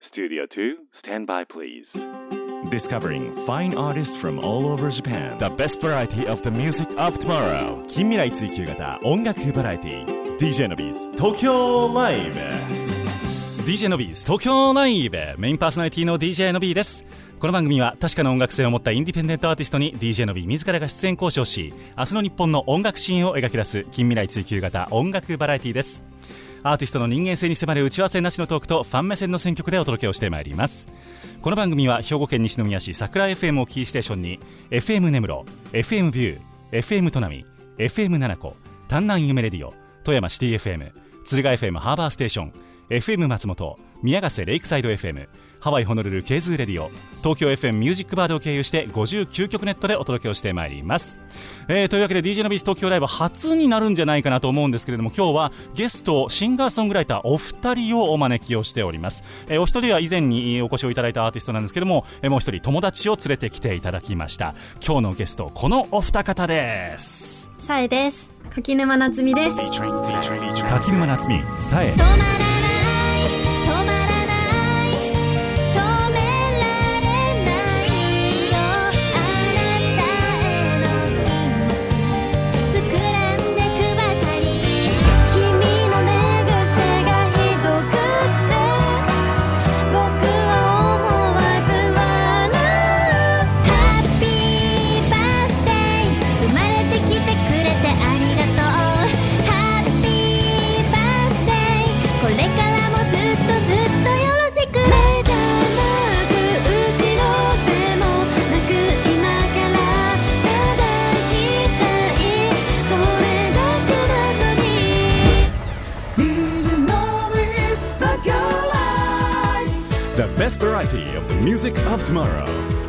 Studio 2, stand by please. Discovering fine artists from all over Japan. The best variety of the music of tomorrow. 近未来追求型音楽バラエティ DJ のビーズ東京ライブ DJ のビーズ東京ライブメインパーソナリティの DJ のビーです。この番組は確かな音楽性を持ったインディペンデントアーティストに DJ のビー自らが出演交渉し、明日の日本の音楽シーンを描き出す近未来追求型音楽バラエティです。アーティストの人間性に迫る打ち合わせなしのトークとファン目線の選曲でお届けをしてまいります。この番組は兵庫県西宮市桜 FM をキーステーションに FM 根室、FM ビュー、FM 砺波、FM 七子、丹南夢レディオ、富山シティ FM、敦賀 FM ハーバーステーション、FM 松本、宮ヶ瀬レイクサイド FM、ハワイホノルルケーズーレディオ、東京 FM ミュージックバードを経由して59曲ネットでお届けをしてまいります。というわけで DJ のビーズ東京ライブ初になるんじゃないかなと思うんですけれども、今日はゲストシンガーソングライターお二人をお招きをしております。お一人は以前にお越しをいただいたアーティストなんですけども、もう一人友達を連れてきていただきました。今日のゲストこのお二方です。 さえです。柿沼夏美です。 柿沼夏美、さえ。The best variety of the music of tomorrow.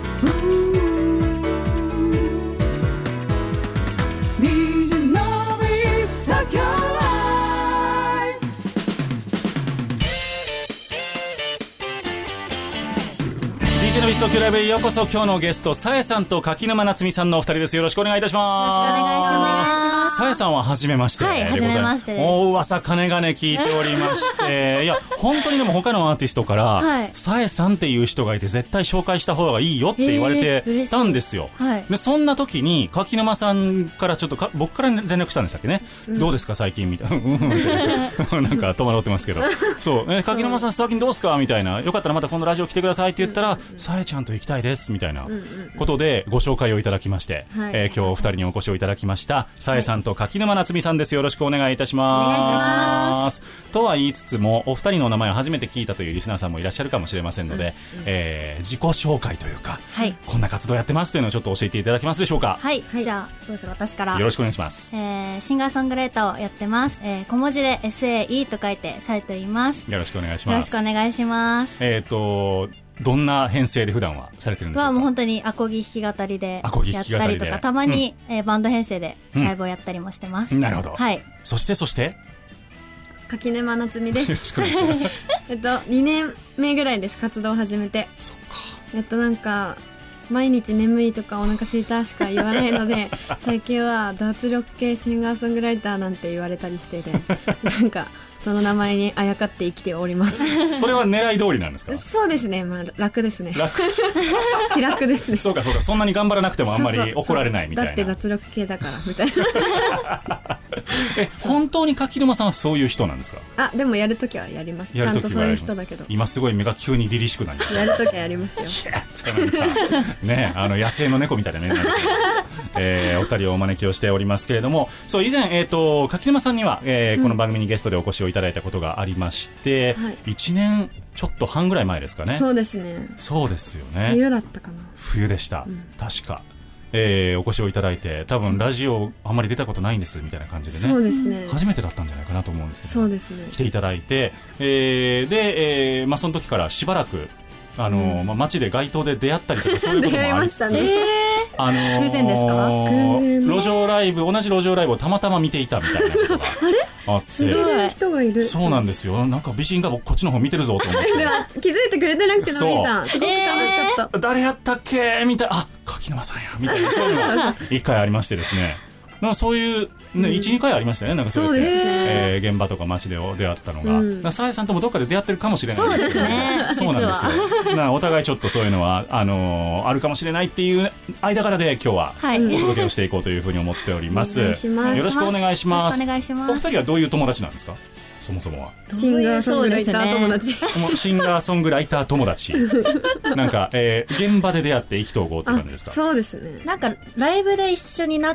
DJ のビーズ東京ライブ。DJ のビーズ東京ライブへようこそ。今日のゲストさえさんと柿沼夏美さんのお二人です。よろしくお願いいたします。 よろしくお願いします。 さえさんは初めまして。 はい、初めましてです。 お噂かねがね聞いておりましていや本当にでも他のアーティストから、はい、さえさんっていう人がいて絶対紹介した方がいいよって言われてたんですよ、はい、でそんな時に柿沼さんからちょっと僕から連絡したんでしたっけね、どうですか最近みたいななんか戸惑ってますけどそう柿沼さん最近どうですかみたいな、よかったらまたこのラジオ来てくださいって言ったら、さえちゃんと行きたいですみたいなことでご紹介をいただきまして、今日お二人にお越しをいただきましたさえさんと柿沼夏美さんです。よろしくお願いいたします。お願いします。とは言いつつもお二人のお名前を初めて聞いたというリスナーさんもいらっしゃるかもしれませんので、自己紹介というか、こんな活動やってますというのをちょっと教えていただけますでしょうか。 はい、じゃあどうぞ私からよろしくお願いします。 シンガーソングライターをやってます。小文字で SAE と書いてサイと言います。 よろしくお願いします。 よろしくお願いします。 どんな編成で普段はされてるんですか。 もう本当にアコギ弾き語りでやったりとか、たまに、バンド編成でライブをやったりもしてます。 なるほど。はい。そして柿沼夏美です。 よろしくお願いします。 2年目ぐらいです、活動を始めて。 そっか。 なんか毎日眠いとかお腹すいたしか言わないので最近は脱力系シンガーソングライターなんて言われたりしててなんかその名前にあやかって生きておりますそれは狙い通りなんですか。 そうですね、楽ですね。気楽ですね。 そうかそんなに頑張らなくてもあんまり怒られないみたいな。 だって脱力系だからみたいな本当に柿沼さんはそういう人なんですか。 でもやるときはやります。ちゃんとそういう人だけど。 今すごい目が急に凛々しくなりました。 やるときはやりますよね、野生の猫みたいなねお二人をお招きをしておりますけれども、そう以前、柿沼さんには、この番組にゲストでお越しをいただいたことがありまして、1年ちょっと半ぐらい前ですかね。 そうですね。 そうですよね。 冬だったかな。 冬でした、確か。お越しをいただいて、多分ラジオあんまり出たことないんですみたいな感じでね。 そうですね。 初めてだったんじゃないかなと思うんですけど。 そうですね。 来ていただいて、で、その時からしばらく街で街頭で出会ったりとかそういうこともありつつ偶然ですか。 路上ライブ、同じ路上ライブをたまたま見ていたみたいなことがあって見てる人がいる。 そうなんですよ。なんか美人がこっちの方見てるぞと思ってでは気づいてくれてなくて、のみさんすごく楽しかった。 誰やったっけみたいな、柿沼さんやみたいなそういうのが一回ありましてですね。そういうね、1、2回ありましたよね、なんかそうやって、 そうです現場とか街で出会ったのが、さやさんともどっかで出会ってるかもしれない。 そうですね。 そうなんですよ。お互いちょっとそういうのはあるかもしれないっていう間柄で今日はお届けをしていこうというふうに思っております。 お願いします。 よろしくお願いします。 お願いします。 お二人はどういう友達なんですか？そもそもはシンガーソングライター友達。 シンガーソングライター友達。なんか、現場で出会って意気投合って感じですか？ そうですね。 なんかライブで一緒になって、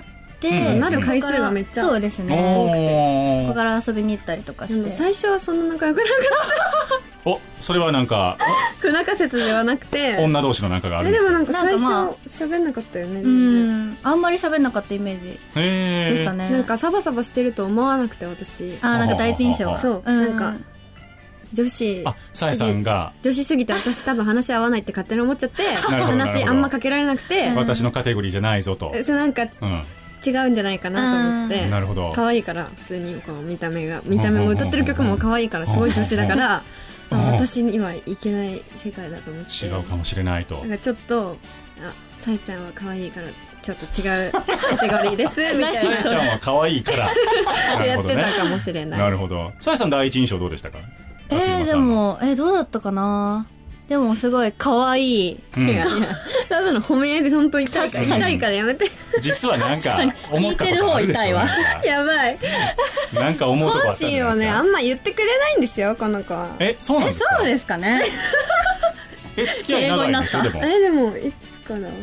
なる回数がめっちゃそうですね、多くて、ここから遊びに行ったりとかして、 最初はそんな仲良くなかったお、それはなんか不仲説ではなくて女同士の仲があるんですか？ でもなんか最初喋んなかったよね。 あんまり喋んなかったイメージでしたね。 なんかサバサバしてると思わなくて、私なんか第一印象。 そう、なんか女子さえさんが女子すぎて私多分話合わないって勝手に思っちゃって話あんまかけられなくて、 私のカテゴリーじゃないぞと、 なんか違うんじゃないかなと思って、 なるほど、 可愛いから普通にこう見た目も歌ってる曲も可愛いからすごい女子だから私にはいけない世界だと思って、 違うかもしれないと、 なんかちょっとさえちゃんは可愛いからちょっと違うカテゴリーですみたいなさえちゃんは可愛いからやってたかもしれない。 なるほど。さえさん第一印象どうでしたか？ でもどうだったかな。でもすごい可愛い。 ただの褒め合いで本当痛いからやめて。 実はなんか聞いてる方痛いわ。 やばい。 なんか思うとこあったんじゃないですか。 本心をねあんま言ってくれないんですよこの子は。 そうなんですか？ そうですかね。 付き合い長いんでしょ？でもでもいつからだ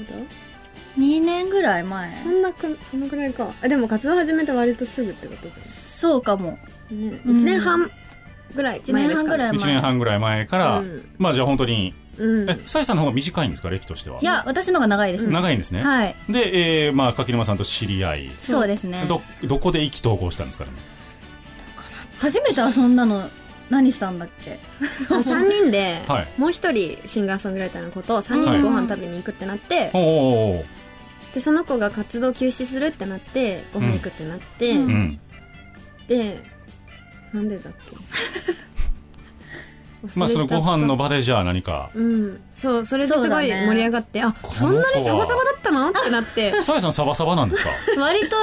？2年ぐらい前。 そのぐらいか。でも活動始めて割とすぐってことじゃん。 そうかも。 1年半ぐらい前ですか？ 1年半ぐらい前から、まあじゃあ本当に、さえさんの方が短いんですか、歴としては？ いや、私の方が長いですね。 長いんですね。 はい。 で、まあ柿沼さんと知り合い。 そうですね。 どこで意気投合したんですかね？ 初めて遊んだの何したんだっけ ？3人で、もう一人シンガーソングライターの子と3人でご飯食べに行くってなって、でその子が活動休止するってなってご飯行くってなって、でなんでだっけまあそのご飯の場でじゃあ何か、 そうそれですごい盛り上がって、そんなにサバサバだったのってなって。 さえさんサバサバなんですか？ 割と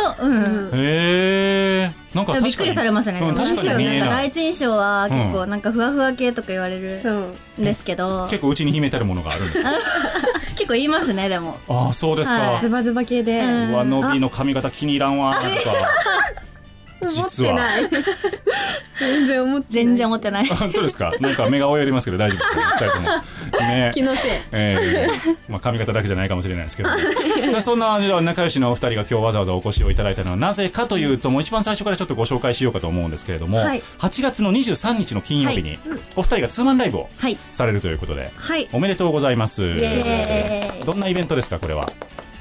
なんかびっくりされますね。 確かになんか第一印象は結構なんかふわふわ系とか言われるんですけど、 結構うちに秘めたるものがあるんですか？ 結構言いますね。でもそうですか。 ズバズバ系で、 のびの髪型気に入らんわとか実は全然思ってない。 本当ですか？なんか目が泳いでますけど大丈夫ですか？2人ともね、 気のせい。 まあ髪型だけじゃないかもしれないですけどそんな仲良しのお二人が今日わざわざお越しをいただいたのはなぜかというと、もう一番最初からちょっとご紹介しようかと思うんですけれども、8月の23日の金曜日にお二人がツーマンライブをされるということで、おめでとうございます。どんなイベントですかこれは？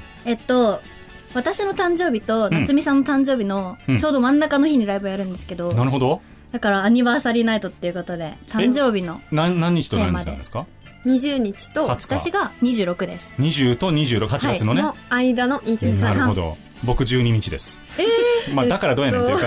私の誕生日と夏美さんの誕生日のちょうど真ん中の日にライブやるんですけど、 なるほど。 だからアニバーサリーナイトっていうことで誕生日の何日と何日なんですか ？20日と私が26です。 20と26、8月のね、 の間の23。 なるほど。僕12日です。まあだからどうやねんっていうか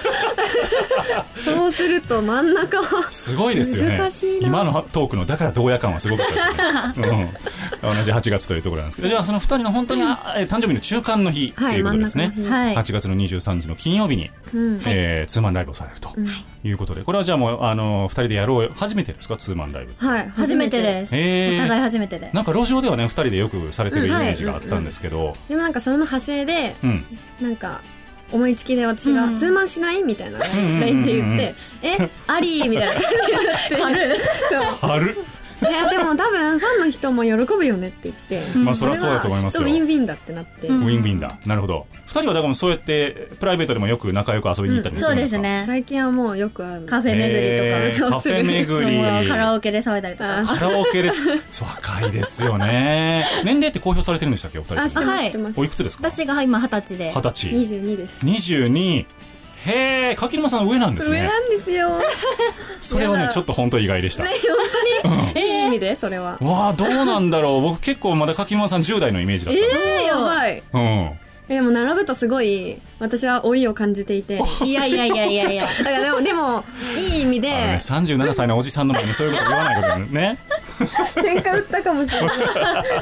そうすると真ん中はすごいですよね。 難しいな。 今のトークのだからどうや感はすごかったですね。同じ8月というところなんですけど、じゃあその2人の本当に誕生日の中間の日ということですね。8月の23日の金曜日にツーマンライブをされるということで、これはじゃあもう2人でやろう初めてですか？ツーマンライブ。 はい、初めてです。お互い初めてで。 なんか路上ではね2人でよくされてるイメージがあったんですけど、 でもなんかその派生でなんか思いつきで私がツーマンしないみたいな LINE で言ってありみたいな感じになって軽っ。 いやでも多分ファンの人も喜ぶよねって言って、 まあそりゃそうだと思いますよ。 ウィンウィンだってなって、 ウィンウィンだ。なるほど。2人はだからそうやってプライベートでもよく仲良く遊びに行ったりするんですか？ そうですね。 最近はもうよく会う。 カフェ巡りとか、 カフェ巡り、 カラオケで騒いだりとか。 カラオケで若いですよね。年齢って公表されてるんでしたっけお二人？ 知ってます。 おいくつですか？ 私が今20歳で。 20歳。 22です。 22。へえ、柿沼さん上なんですね。 上なんですよ。 それはねちょっと本当意外でした。 本当に。いい意味でそれは。 わあどうなんだろう。僕結構まだ柿沼さん10代のイメージだったんですよ。 やばい。でも並ぶとすごい私は老いを感じていて、 いやだからでもいい意味で、 37歳のおじさんの前にそういうこと言わないことだね。 喧嘩売ったかもしれない。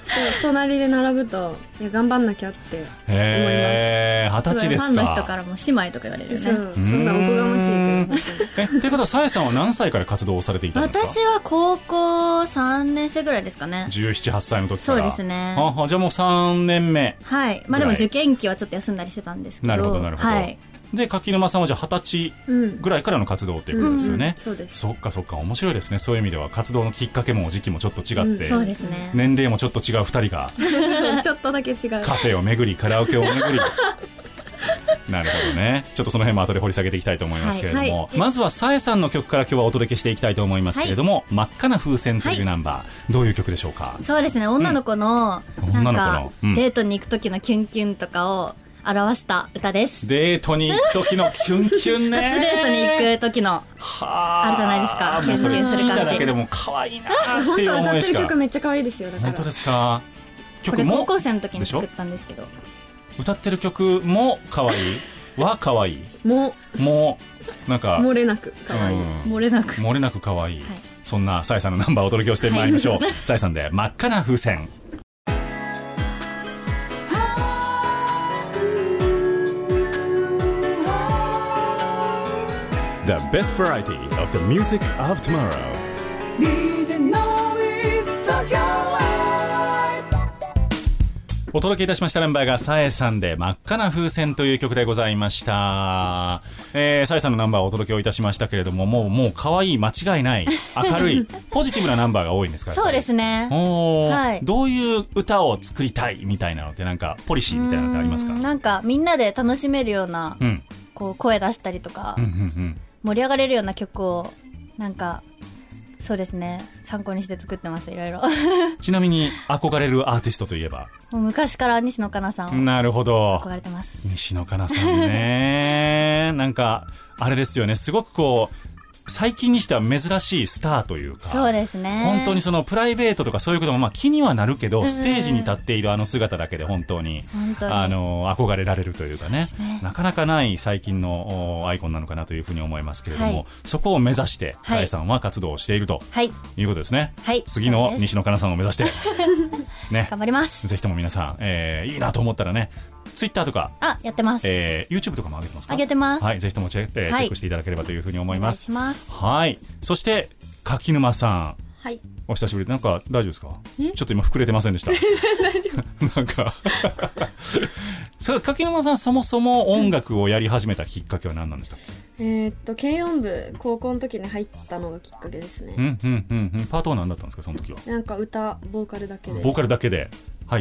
隣で並ぶといや頑張んなきゃって思います。 20歳ですか。 ファンの人からも姉妹とか言われるよね。 そう、そんなおこがましいけど。 ということはさえさんは何歳から活動をされていたんですか？ 私は高校3年生ぐらいですかね。 17、8歳の時から。 そうですね。 じゃあもう3年目。 はい。まあでも受験期はちょっと休んだりしてたんですけど。 なるほどなるほど。 はい。 で柿沼さんはじゃあ20歳ぐらいからの活動っていうことですよね。 そうです。 そっかそっか、面白いですね。そういう意味では活動のきっかけも時期もちょっと違って、 そうですね。 年齢もちょっと違う2人がちょっとだけ違うカフェを巡りカラオケを巡りなるほどね。ちょっとその辺も後で掘り下げていきたいと思いますけれども、はい、まずはさえさんの曲から今日はお届けしていきたいと思いますけれども、真っ赤な風船というナンバー、どういう曲でしょうか？ そうですね、女の子のなんかデートに行く時のキュンキュンとかを表した歌です。 デートに行く時のキュンキュンね。 初デートに行く時のあるじゃないですか。キュンキュンする感じ。 聞いただけでも可愛いなっていう思いしか。 本当歌ってる曲めっちゃ可愛いですよ。だから本当ですか？ これ高校生の時に作ったんですけど、 歌ってる曲も可愛いは可愛い。もうなんか漏れなく可愛い。 漏れなく可愛い。そんなさえさんのナンバーをお届けをしてまいりましょう。さえさんで真っ赤な風船。The best variety of the music of tomorrow. DJ Nobis Tokyo Live。お届けいたしましたナンバーがさえさんで真っ赤な風船という曲でございました。さえさんのナンバーをお届けをいたしましたけれども、もう可愛い、間違いない、明るいポジティブなナンバーが多いんですか？ そうですね。 はい、どういう歌を作りたいみたいなのってなんかポリシーみたいなのってありますか？ なんかみんなで楽しめるような、こう声出したりとか、盛り上がれるような曲をなんかそうですね、参考にして作ってます。いろいろちなみに憧れるアーティストといえば？ もう昔から西野カナさんをなるほど憧れてます。 西野カナさんねなんかあれですよね、すごくこう最近にしては珍しいスターというか、 そうですね、 本当にそのプライベートとかそういうこともまあ気にはなるけど、ステージに立っているあの姿だけで本当に憧れられるというかね、なかなかない最近のアイコンなのかなというふうに思いますけれども、そこを目指してさえさんは活動をしているということですね。次の西野カナさんを目指してね、 頑張ります。 ぜひとも皆さん、いいなと思ったらね、ツイッターとかやってます。 YouTube とかも上げてますか？ 上げてます。 はい、ぜひともチェックしていただければというふうに思います。 お願いします。 はい、そして柿沼さん、 はい、 お久しぶりで、なんか大丈夫ですか？ちょっと今膨れてませんでした大丈夫なんか柿沼さん、そもそも音楽をやり始めたきっかけは何なんでした？ 軽音部高校の時に入ったのがきっかけですね。 パートは何だったんですか、その時は？ なんか歌、ボーカルだけで入って、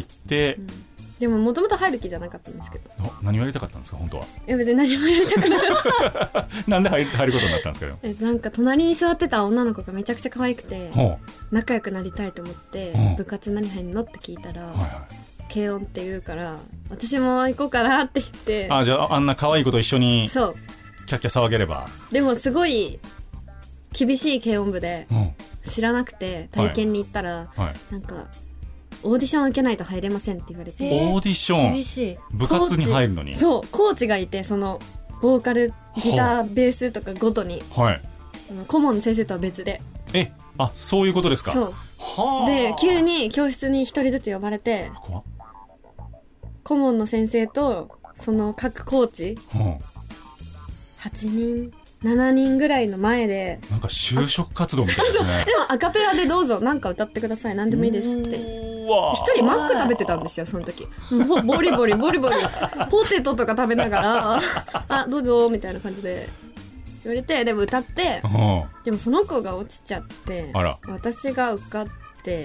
でももともと入る気じゃなかったんですけど。 何をやりたかったんですか、本当は？ いや別に何もやりたくなかったなんで入ることになったんですか？ なんか隣に座ってた女の子がめちゃくちゃ可愛くて、仲良くなりたいと思って、部活何入んのって聞いたら、軽音って言うから私も行こうかなって言って、 じゃああんな可愛い子と一緒にそうキャッキャ騒げれば。でもすごい厳しい軽音部で、知らなくて体験に行ったら、なんかオーディション受けないと入れませんって言われて。 オーディション？ 厳しい。 部活に入るのに？ そう、コーチがいて、そのボーカル、ギター、ベースとかごとに、顧問の先生とは別で。 そういうことですか？ そうで、急に教室に一人ずつ呼ばれて、顧問の先生とその各コーチ、8人7人ぐらいの前で、 なんか就職活動みたいですね。 でもアカペラでどうぞなんか歌ってください、何でもいいですって。一人マック食べてたんですよ、その時。ボリボリポテトとか食べながらどうぞみたいな感じで言われて、でも歌って、でもその子が落ちちゃって、私が受かって、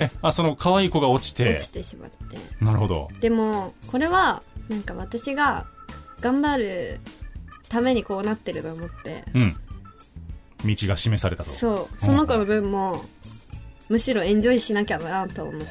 その可愛い子が落ちてしまって。 なるほど。 でもこれはなんか私が頑張るためにこうなってると思って、 道が示されたと。 その子の分もむしろエンジョイしなきゃなと思って、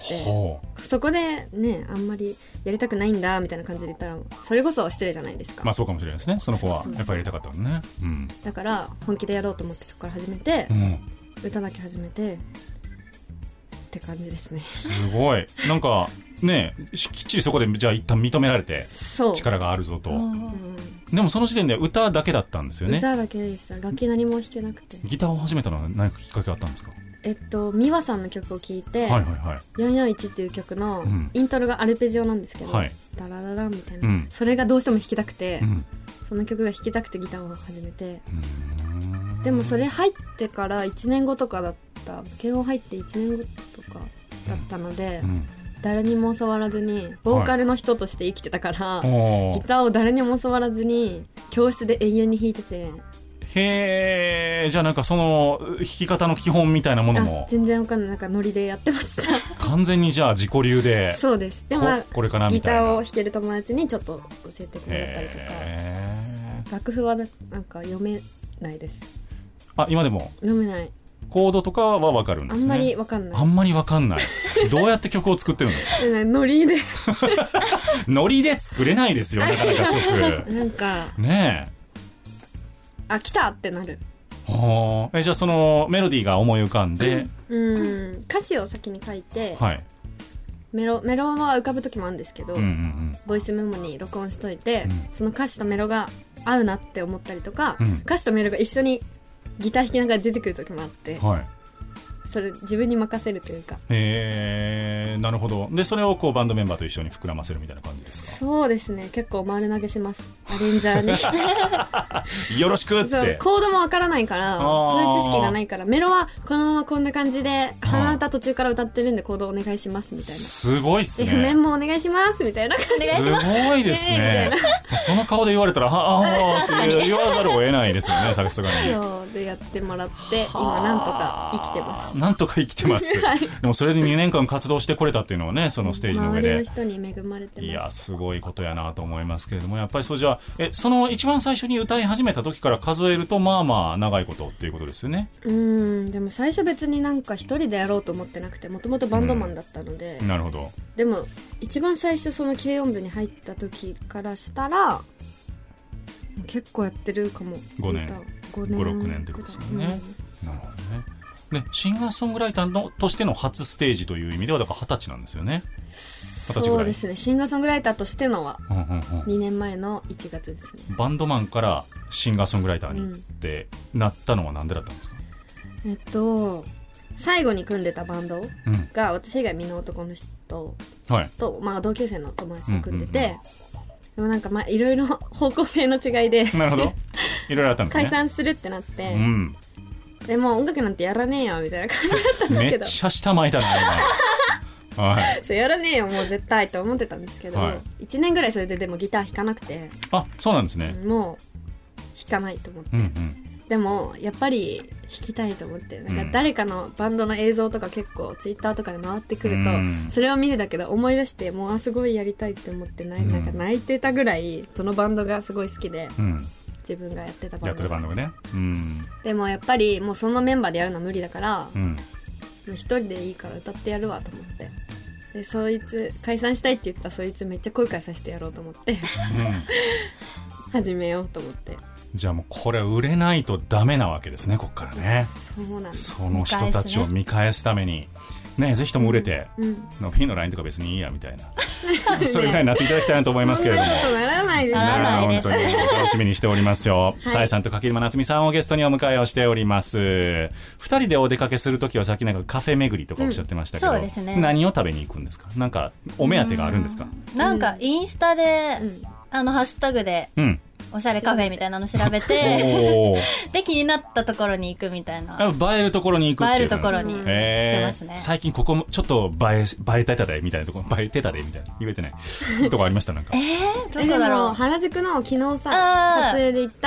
そこでね、あんまりやりたくないんだみたいな感じで言ったらそれこそ失礼じゃないですか。 そうかもしれないですね。その子はやっぱりやりたかったのね。 だから本気でやろうと思ってそこから始めて、歌だけ始めてって感じですね。 すごい。なんかね、きっちりそこでじゃあ一旦認められて力があるぞと。でもその時点で歌だけだったんですよね。 歌だけでした。楽器何も弾けなくて。 ギターを始めたのは何かきっかけがあったんですか？ 美和さんの曲を聴いて、 はいはいはい、 441っていう曲のイントロがアルペジオなんですけど、ダラララみたいな、それがどうしても弾きたくて、その曲が弾きたくてギターを始めて、でもそれ入ってから1年後とかだった軽音入って1年後とかだったので、誰にも教わらずにボーカルの人として生きてたから、ギターを誰にも教わらずに教室で永遠に弾いてて。 へー、じゃあなんかその弾き方の基本みたいなものも全然わかんない、なんかノリでやってました完全にじゃあ自己流で。 そうです。でもこれかなみたいなギターを弾ける友達にちょっと教えてもらったりとか。楽譜はなんか読めないです。 あ、今でも読めない。 コードとかは分かるんですね。 あんまり分かんない。 あんまり分かんないどうやって曲を作ってるんですかノリでノリで作れないですよ、なかなか曲なんかねえ、 あ、来たってなる。 じゃあそのメロディーが思い浮かんで、 歌詞を先に書いて、 はい、 メロは浮かぶ時もあるんですけど、ボイスメモに録音しといて、その歌詞とメロが合うなって思ったりとか、歌詞とメロが一緒にギター弾きながら出てくる時もあって、それ自分に任せるというか。 なるほど。でそれをこうバンドメンバーと一緒に膨らませるみたいな感じですか？ そうですね、結構丸投げします、アレンジャーによろしくって。 そう、コードもわからないから、そういう知識がないから、メロはこのままこんな感じで鼻歌途中から歌ってるんでコードお願いしますみたいな。 すごいっすね。 譜面もお願いしますみたいな感じで。 すごいですねその顔で言われたらはあって言わざるを得ないですよね、さすがに。 そうでやってもらって、今なんとか生きてます。 なんとか生きてますでもそれで2年間活動してこれたっていうのはね、そのステージの上で周りの人に恵まれてます。 いやすごいことやなと思いますけれども、やっぱりそう、じゃあその一番最初に歌い始めた時から数えるとまあまあ長いことっていうことですよね。 でも最初別になんか一人でやろうと思ってなくて、もともとバンドマンだったので、 なるほど。 でも一番最初その軽音部に入った時からしたら結構やってるかも。 5年5,6年ってことですよね、なるほどね。でシンガーソングライターとしての初ステージという意味ではだから20歳なんですよね。 そうですね、シンガーソングライターとしてのは2年前の1月ですね。 バンドマンからシンガーソングライターにってなったのは何でだったんですか？ 最後に組んでたバンドが、私以外みんな男の人と、同級生の友達と組んでて、でもなんかいろいろ方向性の違いでなるほど、いろいろあったんですね。 解散するってなって、でも音楽なんてやらねえよみたいな感じだったんですけど、 めっちゃ下巻いたな今そうやらねえよもう絶対と思ってたんですけど、1年ぐらいそれででもギター弾かなくて。 あ、そうなんですね。 もう弾かないと思って、でもやっぱり弾きたいと思って、なんか誰かのバンドの映像とか結構ツイッターとかで回ってくると、それを見るだけで思い出して、もうすごいやりたいって思ってなんか泣いてたぐらいそのバンドがすごい好きで、自分がやってたバンドがね、でもやっぱりもうそのメンバーでやるのは無理だから、もう一人でいいから歌ってやるわと思って、でそいつ解散したいって言ったそいつめっちゃ声返させてやろうと思って始めようと思って。 じゃあもうこれ売れないとダメなわけですね、こっからね。 そうなんです。 その人たちを見返すためにね、ぜひとも売れて、フィンのラインとか別にいいやみたいなそれぐらいになっていただきたいなと思いますけれども。 ならないです。 本当に楽しみにしておりますよ。さえさんと柿沼夏美さんをゲストにお迎えをしております。2人でお出かけするときはさっきなんかカフェ巡りとかおっしゃってましたけど、 そうですね、 何を食べに行くんですか？なんかお目当てがあるんですか？ なんかインスタで、ハッシュタグで、おしゃれカフェみたいなの調べてで気になったところに行くみたいな。 映えるところに行くっていう。 映えるところに行ってますね。 最近ここちょっっと映えてたでみたいなところ、映えてたでみたいな言えてないとこありましたなんか。 どこだろう。原宿の昨日さ撮影で行った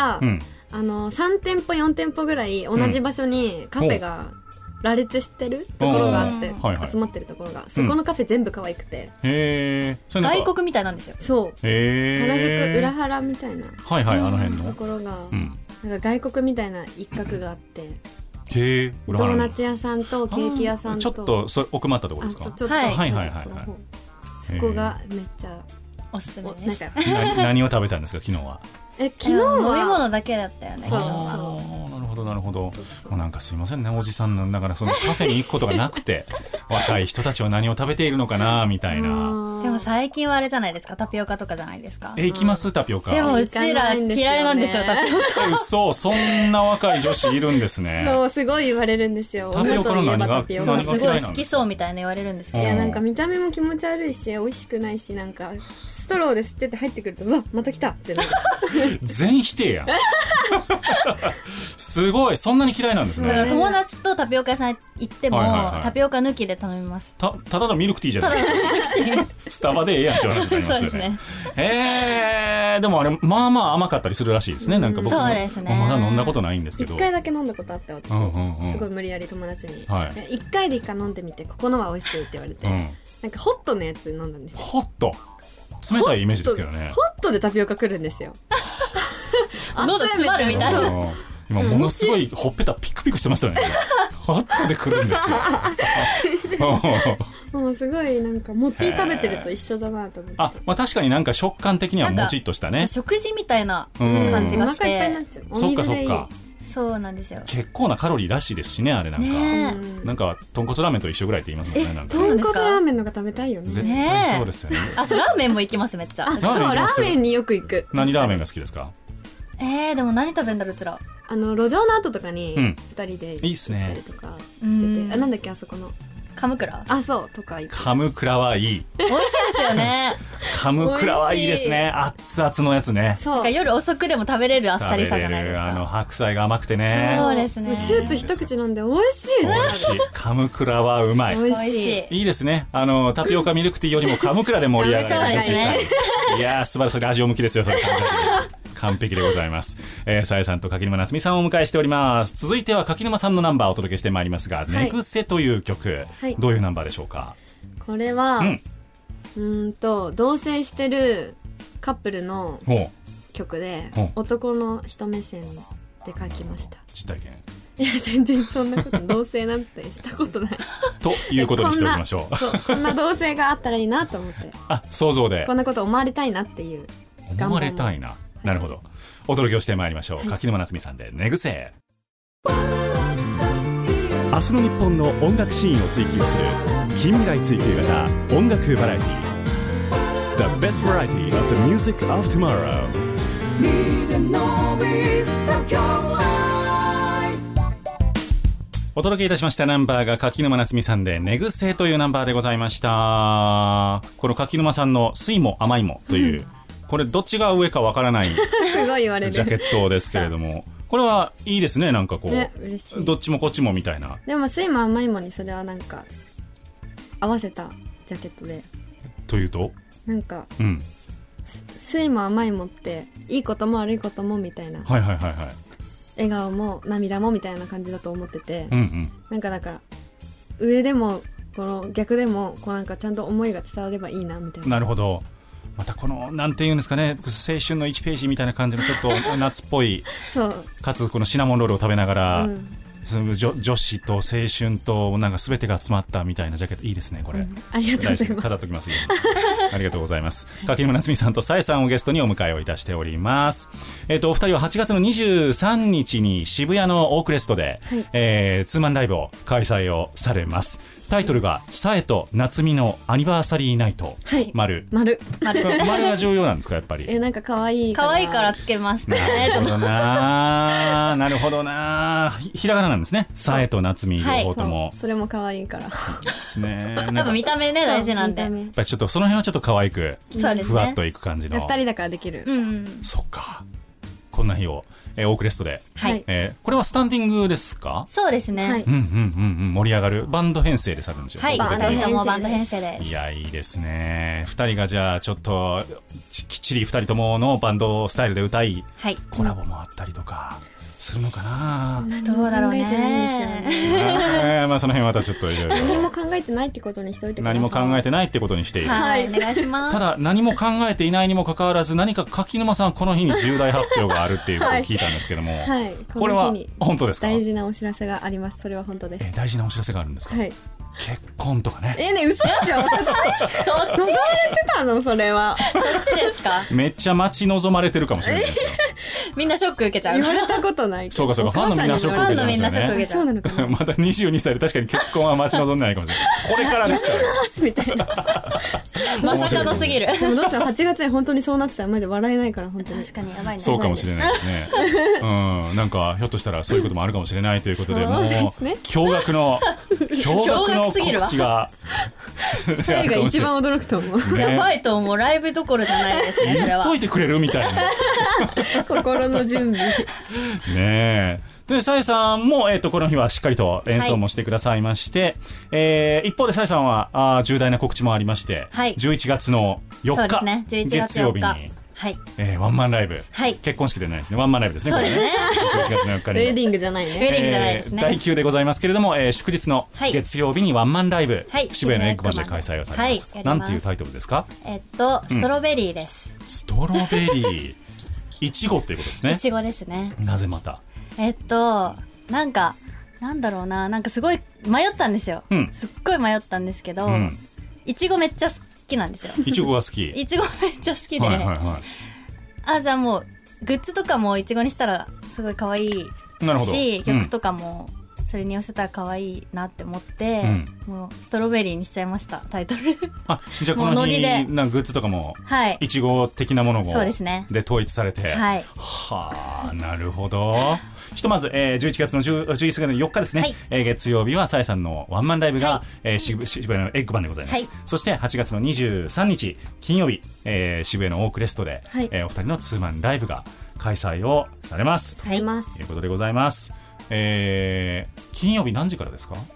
、3店舗4店舗ぐらい同じ場所にカフェが羅列してるところがあって、集まってるところが、そこのカフェ全部可愛くて、 外国みたいなんですよ。 そう、原宿裏原みたいな、あの辺のところが、なんか外国みたいな一角があって、ドーナツ屋さんとケーキ屋さんと、 ちょっと奥まったところですか？ ちょっとそこがめっちゃおすすめです。 何を食べたんですか昨日は？ 昨日は飲み物だけだったよね。 なるほどなるほど。もうなんかすいませんね、おじさんなんだからそのカフェに行くことがなくて若い人たちは何を食べているのかなみたいな。 でも最近はあれじゃないですか、タピオカとかじゃないですか。 行きますタピオカ。 でもうちら嫌いなんですよ、タピオカ。 嘘、そんな若い女子いるんですね。 そう、すごい言われるんですよ。 タピオカの何がそう、すごい好きそうみたいな言われるんですけど。 いや、なんか見た目も気持ち悪いし美味しくないし、なんかストローで吸ってて入ってくると、うわまた来たってなる。 全否定やん。すごい、そんなに嫌いなんですね。 だから友達とタピオカ屋さん行っても、 はいはいはい、 タピオカ抜きで頼みます。 ただのミルクティーじゃないですか。スタバでええやんって話になりますよね。でもあれまあまあ甘かったりするらしいですね。なんか僕もそうですね、 まだ飲んだことないんですけど、 1回だけ飲んだことあって、私、すごい無理やり友達に、 はい、 1回でいいか飲んでみて、ここのは美味しいって言われて、なんかホットのやつ飲んだんですよ。 ホット、冷たいイメージですけどね。 ホットでタピオカ来るんですよ。 喉詰まるみたいな。 今ものすごいほっぺたピクピクしてましたね。ホットで来るんですよ。 もうすごいなんか餅食べてると一緒だなと思って。 まあ確かになんか食感的にはもちっとしたね。 食事みたいな感じがして、 お腹いっぱいになっちゃう。 そっかそっか。 そうなんですよ。 結構なカロリーらしいですしね、あれなんか。なんか豚骨ラーメンと一緒ぐらいって言いますもんね。なんか豚骨ラーメンのが食べたいよね。 絶対そうですよね。 あ、そう、ラーメンも行きますめっちゃ。 そう、ラーメンによく行く。 何ラーメンが好きですか？ でも何食べんだろう、うちら。 路上の後とかに2人で行ったりとかしてて、なんだっけ、あそこのカムクラ。 あ、そうとか。 カムクラはいい。 美味しいですよね。 カムクラはいいですね。熱々のやつね。 そう。夜遅くでも食べれるあっさりさじゃないですか。 白菜が甘くてね。 そうですね。 スープ一口飲んで美味しい。 美味しい。カムクラはうまい。 美味しい。 いいですね。タピオカミルクティーよりもカムクラで盛り上がる。 そうですね。 いやー、素晴らしい。ラジオ向きですよ、それ。完璧でございます。さえさんと柿沼夏美さんをお迎えしております。続いては柿沼さんのナンバーをお届けしてまいりますが、寝癖という曲、どういうナンバーでしょうか？ これは、同棲してるカップルの曲で、男の人目線で書きました。 実体験？ いや、全然そんなこと、同棲なんてしたことない。 ということにしておきましょう。 こんな同棲があったらいいなと思って。 想像で。 こんなこと思われたいなっていう。 思われたいな。なるほど。お届けをしてまいりましょう。柿沼夏美さんで寝癖。明日の日本の音楽シーンを追求する近未来追求型音楽バラエティ The best variety of the music of tomorrow。 お届けいたしましたナンバーが柿沼夏美さんで寝癖というナンバーでございました。この柿沼さんの酸いも甘いもという、これどっちが上かわからないジャケットですけれども、これはいいですね。なんかこう、 嬉しい。 どっちもこっちもみたいな。 でも酸いも甘いもにそれはなんか合わせたジャケットで。 というとなんか、酸いも甘いもっていいことも悪いこともみたいな、笑顔も涙もみたいな感じだと思ってて、なんかだから上でもこの逆でもこうなんかちゃんと思いが伝わればいいなみたいな。 なるほど。またこのなんていうんですかね、青春の1ページみたいな感じのちょっと夏っぽいそうかつこのシナモンロールを食べながら、その女子と青春となんか全てが詰まったみたいなジャケットいいですねこれ、 ありがとうございます。 飾っときますよありがとうございます。柿沼夏美さんとさえさんをゲストにお迎えをいたしております。お二人は8月の23日に渋谷のオークレストで、ツーマンライブを開催をされます。タイトルがさえと夏美のアニバーサリーナイト、丸が重要なんですかやっぱり。 なんか可愛いからつけました。 なるほどな。ひらがななんですね。さえと夏美両方とも。 それも可愛いからですね。 やっぱ見た目ね大事なんで、やっぱりちょっとその辺はちょっと可愛くふわっといく感じの。 2人だからできる。 そっか。こんな日をオークレストで、これはスタンディングですか？ そうですね。 盛り上がるバンド編成でされるんですよ。 2人ともバンド編成です。 いやいいですね。2人がじゃあちょっときっちり2人とものバンドスタイルで歌い、コラボもあったりとかするのかな。 どうだろうね。 まあその辺またちょっといろいろ何も考えてないってことにしておいてください。 何も考えてないってことにしている。 お願いします。 ただ何も考えていないにもかかわらず何か柿沼さんこの日に重大発表があるっていうことを聞いたんですけども、これは本当ですか？ 大事なお知らせがあります。それは本当です。 大事なお知らせがあるんですか？結婚とかね。 嘘ですよ。望まれてたのそれは。 そっちですか？ めっちゃ待ち望まれてるかもしれないですよ。 みんなショック受けちゃう。 言われたことない。 そうかファンのみんなショック受けちゃうんですよね。まだ22歳で確かに結婚は待ち望んでないかもしれない。これからですから。 みたいな。 まさかのすぎる。 でもどうしたら8月に本当にそうなってたらマジで笑えないから本当に。 確かにやばいね。 そうかもしれないですね。なんかひょっとしたらそういうこともあるかもしれないということで、もう驚愕の告知がサイが一番驚くと思う。 やばいと思う。ライブどころじゃないですね。それ言っは。 といてくれるみたいな。 心の準備。 ねえ。で、さえさんも、この日はしっかりと演奏もしてくださいまして、一方でさえさんは重大な告知もありまして、 はい、 11月の4日、 そうですね、11月月曜日に、 はい、 ワンマンライブ、 はい、 結婚式ではないですね、ワンマンライブですね、 そうですね、 11月の4日に。 ウェディングじゃないね。 ウェディングじゃないですね。 第9でございますけれども、祝日の月曜日にワンマンライブ、 はい、 渋谷のエッグマンで開催をされます。なんていうタイトルですか？ ストロベリーです。 ストロベリー。いちごっていうことですね。 いちごですね。 なぜまた？ なんかなんだろうな、なんかすごい迷ったんですよ、すっごい迷ったんですけど、いちごめっちゃ好きなんですよ。 いちごが好き。 いちごめっちゃ好きで、じゃあもうグッズとかもいちごにしたらすごい可愛いし、曲とかもそれに寄せたら可愛いなって思って、もうストロベリーにしちゃいました、タイトル。 じゃあこの日なんかグッズとかもいちご的なものをそうですね、 で統一されて、はあ、なるほど。ひとまず、11月の11月の4日ですね、月曜日はさえさんのワンマンライブが、渋谷のエッグバンでございます、そして8月の23日金曜日、渋谷のオークレストで、お二人のツーマンライブが開催をされます、ということでございます。金曜日何時からですか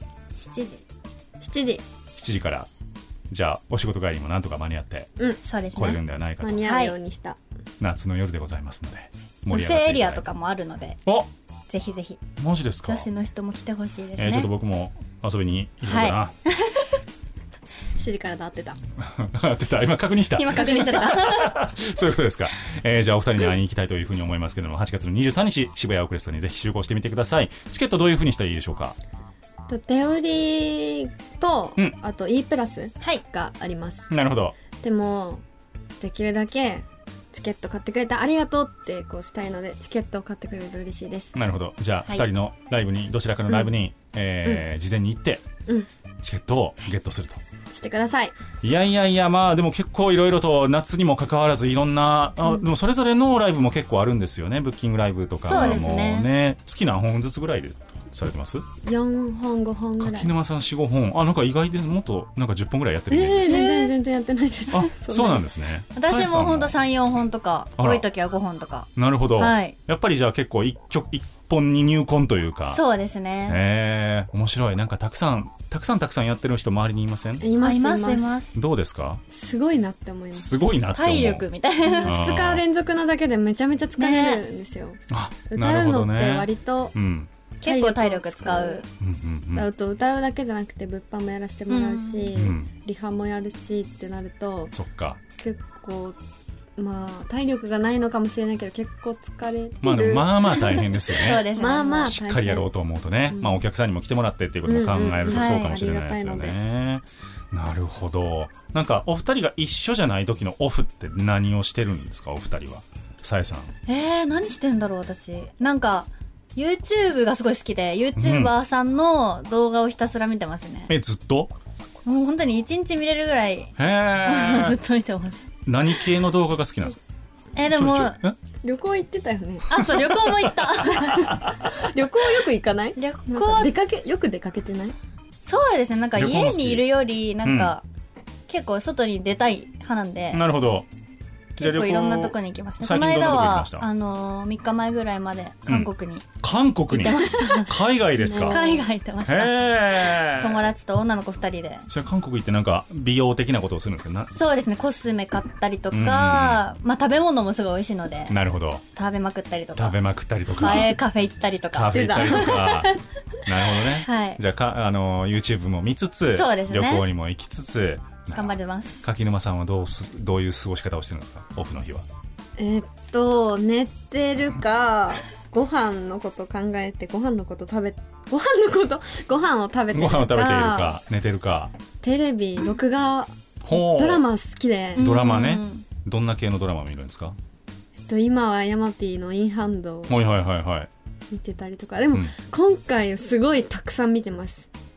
？7 時からじゃあお仕事帰りもなんとか間に合って来れるんではないかと、 間に合うようにした夏の夜でございますので、 女性エリアとかもあるので、ぜひぜひ。 マジですか？ 女子の人も来てほしいですね。 ちょっと僕も遊びに行こうかな。 7時からだってた。 合ってた。今確認した。 今確認してた。 そういうことですか。じゃあお二人に会いに行きたいというふうに思いますけども、8月の23日渋谷オークレストにぜひ集合してみてください。チケットどういうふうにしたらいいでしょうか？ 手売りと、あと E プラスがあります。 なるほど。 でもできるだけチケット買ってくれてありがとうってこうしたいので、チケットを買ってくれると嬉しいです。 なるほど。じゃあ2人のライブに、どちらかのライブに、事前に行って、チケットをゲットするとしてください。 いや、まあでも結構いろいろと夏にもかかわらずいろんな、でもそれぞれのライブも結構あるんですよね。ブッキングライブとかもそうですね。 月何本ずつぐらいでされてます？ 4 本5本ぐらい。 柿沼さん 4,5 本。なんか意外でもっとなんか10本ぐらいやってるイメージでした。 全然やってないです。 そうなんですね。 私もほんと 3,4 本とか、多い時は5本とか。 なるほど、やっぱりじゃあ結構一本に入魂というか。 そうですね。 面白い。なんかたくさんやってる人周りにいません？ います。 どうですか？ すごいなって思います。 すごいなって思う。 体力みたいな。 2日連続なだけでめちゃめちゃ疲れるんですよ。歌うのって割と結構体力使う。 歌うだけじゃなくて物販もやらせてもらうし、リハもやるしってなると、 そっか、 結構まあ体力がないのかもしれないけど結構疲れる。 まあ大変ですよね。 そうですね。 しっかりやろうと思うとね、お客さんにも来てもらってっていうことも考えるとそうかもしれないですよね。なるほど。なんかお二人が一緒じゃない時のオフって何をしてるんですか？お二人は。さえさん。何してんだろう私。なんかYouTube がすごい好きで YouTuber さんの動画をひたすら見てますね。ずっと？もう本当に1日見れるぐらいずっと見てます。何系の動画が好きなんですか？でも旅行行ってたよね。 そう、旅行も行った。 旅行よく行かない？旅行よく出かけてない？ そうですね。なんか家にいるよりなんか、結構外に出たい派なんで。 なるほど。 結構いろんなとこに行きますね。この間は3日前ぐらいまで韓国に行ってました。 海外ですか？ 海外行ってました。友達と女の子2人で。 それ韓国行ってなんか美容的なことをするんですか？ そうですね。コスメ買ったりとか、食べ物もすごい美味しいので。 なるほど。 食べまくったりとか。 カフェ行ったりとか。 なるほどね。じゃあYouTube も見つつ、旅行にも行きつつ。 頑張ります。 柿沼さんはどういう過ごし方をしてるんですか？オフの日は。 寝てるかご飯のこと考えてご飯を食べてるか寝てるか、 テレビ録画、ドラマ好きで。 ドラマね。どんな系のドラマ見るんですか？ 今はヤマピーのインハンドを見てたりとか。でも、今回すごいたくさん見てます。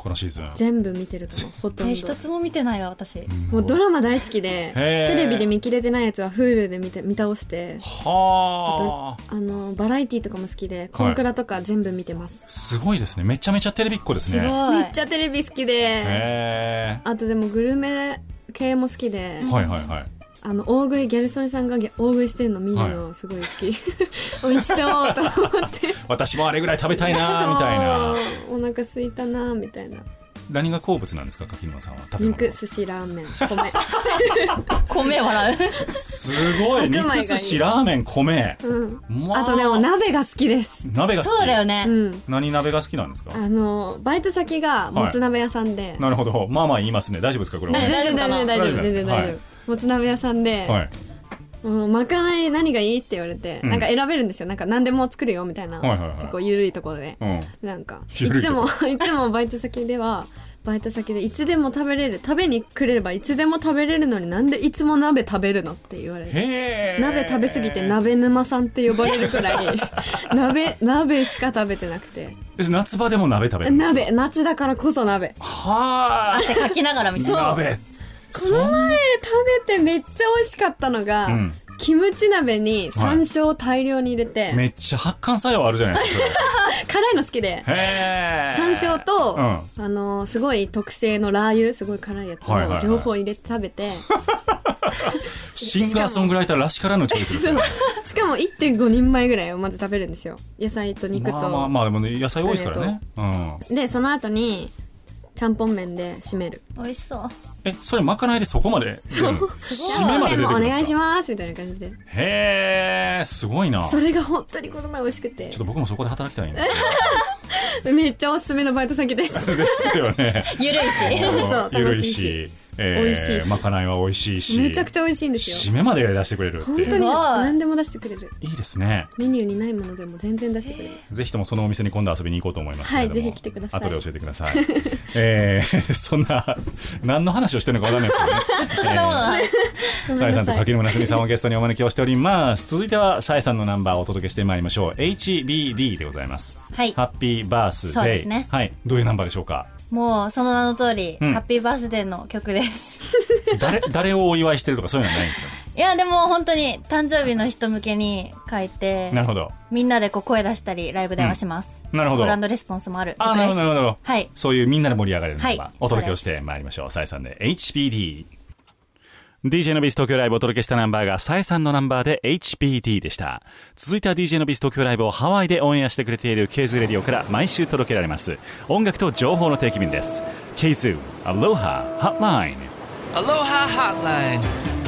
このシーズン全部見てるかもほとんど。 一つも見てないわ私。 もうドラマ大好きで、テレビで見切れてないやつは Hulu で見倒して、 はあとバラエティとかも好きで、コンクラとか全部見てます。 すごいですね。めちゃめちゃテレビっ子ですね。 すごい。 めっちゃテレビ好きで、あとでもグルメ系も好きで、 はいはいはい。 大食いギャル曽根さんが大食いしてるの見るのすごい好き、美味しそうと思って私もあれぐらい食べたいなみたいな。 お腹空いたなみたいな。 何が好物なんですか柿沼さんは。食べ物。 肉、寿司、ラーメン、 米笑う。すごい。肉、寿司、ラーメン、米、 あとでも鍋が好きです。 鍋が好き。 そうだよね、 何鍋が好きなんですか。 バイト先がもつ鍋屋さんで、 なるほど。まあまあ言いますね。大丈夫ですかこれは。 全然大丈夫。もつ鍋屋さんで、まかない何がいいって言われて、なんか選べるんですよ。なんか何でも作るよみたいな、結構ゆるいところで、なんかいつもバイト先でいつでも食べに来れればいつでも食べれるのになんでいつも鍋食べるのって言われて、鍋食べ過ぎて鍋沼さんって呼ばれるくらい鍋しか食べてなくて。 夏場でも鍋食べるんですか。 夏だからこそ鍋。 は汗かきながらみたいな。 鍋この前食べてめっちゃ美味しかったのが、キムチ鍋に山椒を大量に入れて、 めっちゃ発汗作用あるじゃないですか辛いの好きで、山椒と、すごい特製のラー油、すごい辛いやつを両方入れて食べて、 シンガーソングライターらしからのチョイスですよね。 しかも 1.5 人前ぐらいをまず食べるんですよ。野菜と肉と。 まあでもね、野菜多いですからね。 でその後にちゃんぽん麺で締める。 美味しそう。 それまかないでそこまで締めまで出てくるんですか。 お願いしますみたいな感じで。 へー、すごいな。 それが本当にこの前美味しくて、 ちょっと僕もそこで働きたいんですめっちゃおすすめのバイト先ですですよね。 ゆるいしゆるいし、美味しいし、まかないは美味しいし、 めちゃくちゃ美味しいんですよ。 締めまで出してくれるって。 本当に何でも出してくれる。 いいですね。 メニューにないものでも全然出してくれる。 ぜひともそのお店に今度遊びに行こうと思いますけれども、 はい、ぜひ来てください。 後で教えてください。そんな何の話をしてるのかわかんないですけどね。さえさんと柿沼夏美さんをゲストにお招きをしております。続いてはさえさんのナンバーをお届けしてまいりましょう。 HBD でございます。 はい、 ハッピーバースデー。 そうですね。 はい、どういうナンバーでしょうか。 もうその名の通り、ハッピーバースデーの曲です誰をお祝いしてるとかそういうのはないんですか。 いやでも本当に誕生日の人向けに書いて、 なるほど、 みんなでこう声出したりライブ電話します、 なるほど。 コール&レスポンスもある曲です。 なるほどなるほど、 はい、 そういうみんなで盛り上がれるのはお届けをしてまいりましょう。さえさんで HBD。DJ のビス東京ライブをお届けしたナンバーがさえさんのナンバーで HBD でした。続いては DJ のビス東京ライブをハワイでオンエアしてくれている K-ZOO レディオから毎週届けられます音楽と情報の定期便です。 K-ZOO Aloha Hotline。 Aloha Hotline。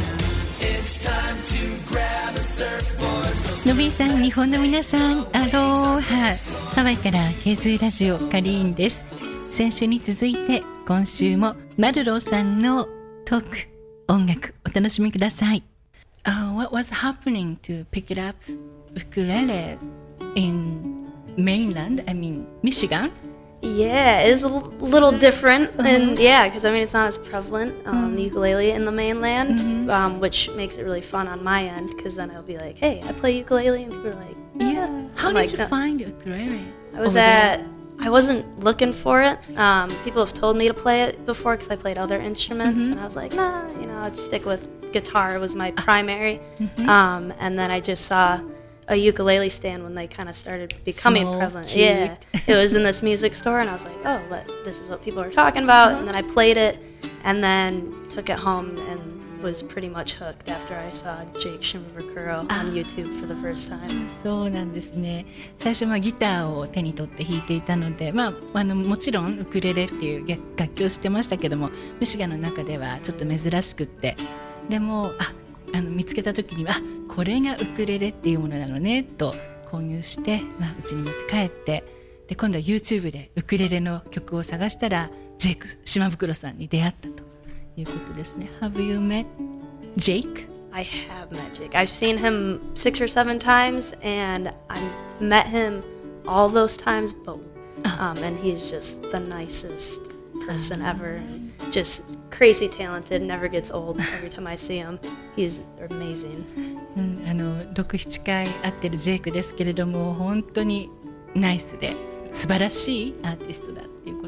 のびーさん、日本の皆さん、アローハ。ハワイから K-ZOO ラジオカリーンです。先週に続いて今週もマルローさんのトーク、音楽お楽しみください。What was happening to pick it up ukulele in mainland, I mean Michigan? Yeah, it's a little different, and yeah, because I mean it's not as prevalent, the ukulele in the mainland, which makes it really fun on my end, because then I'll be like, hey, I play ukulele, and people are like, yeah. How did you find ukulele? I wasn't looking for it. People have told me to play it before because I played other instruments, and I was like, nah, I'll just stick with guitar. It was my primary, and then I just saw a ukulele stand when they kind of started becoming prevalent. Cute. Yeah, it was in this music store, and I was like, oh, this is what people are talking about. And then I played it, and then took it home and was pretty much hooked after I saw Jake Shimabukuro on YouTube for the first time. そうなんですね。最初ギターを手に取って弾いていたので、もちろんウクレレっていう楽器を知ってましたけども、ミシガンの中ではちょっと珍しくって、でも見つけた時にはこれがウクレレっていうものなのねと購入して、うちに持って帰って、で今度は YouTube でウクレレの曲を探したらジェイク島袋さんに出会ったということですね。Have you met Jake? I have met Jake. I've seen him 6 or 7 times, and I've met him all those times, but and he's just the nicest person ever. Just crazy talented, never gets old. Every time I see him, he's amazing. 6、7回会ってるジェイクですけれども、本当にナイスで素晴らしいアーティストだっていうこと